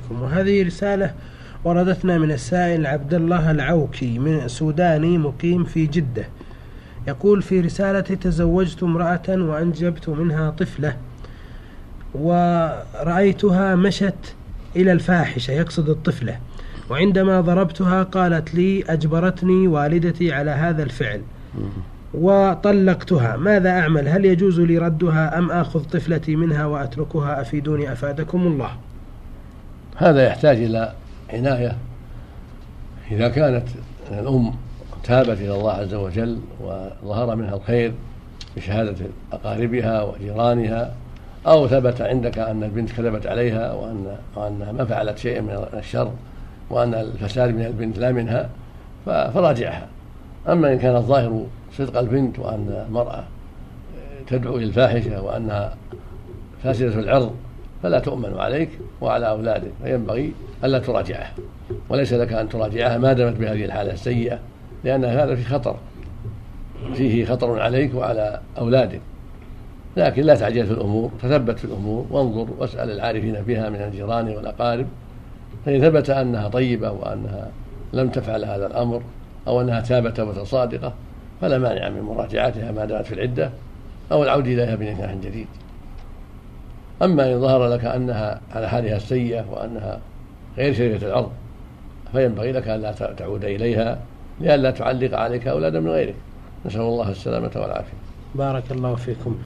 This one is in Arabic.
فيكم. وهذه رسالة وردتنا من السائل عبد الله العوكي من سوداني مقيم في جدة، يقول في رسالتي: تزوجت امرأة وأنجبت منها طفلة، ورأيتها مشت إلى الفاحشة، يقصد الطفلة، وعندما ضربتها قالت لي: أجبرتني والدتي على هذا الفعل وطلقتها، ماذا أعمل؟ هل يجوز لي ردها أم آخذ طفلتي منها وأتركها؟ أفيدوني أفادكم الله. هذا يحتاج إلى عناية. إذا كانت الأم تابت إلى الله عز وجل وظهر منها الخير بشهادة أقاربها وجيرانها، أو ثبت عندك أن البنت كذبت عليها وأنها ما فعلت شيئا من الشر وأن الفساد من البنت لا منها، فراجعها. أما إن كان الظاهر صدق البنت وأن المرأة تدعو إلى الفاحشة وأنها فاسدة العرض فلا تؤمن عليك وعلى أولادك، فينبغي ألا تراجعها، وليس لك أن تراجعها ما دامت بهذه الحالة السيئة، لأن هذا فيه خطر عليك وعلى أولادك. لكن لا تعجل في الأمور، تثبت في الأمور وانظر واسأل العارفين بها من الجيران والأقارب، فإن ثبت أنها طيبة وأنها لم تفعل هذا الأمر أو أنها تابت توبة صادقة فلا مانع من مراجعتها ما دامت في العدة، أو العودة إليها بنكاح جديد. أما إن ظهر لك أنها على حالها السيئة وأنها غير شريفة العرض فينبغي لك أن لا تعود إليها لئلا تعلق عليك أولادا من غيرك. نسأل الله السلامة والعافية. بارك الله فيكم.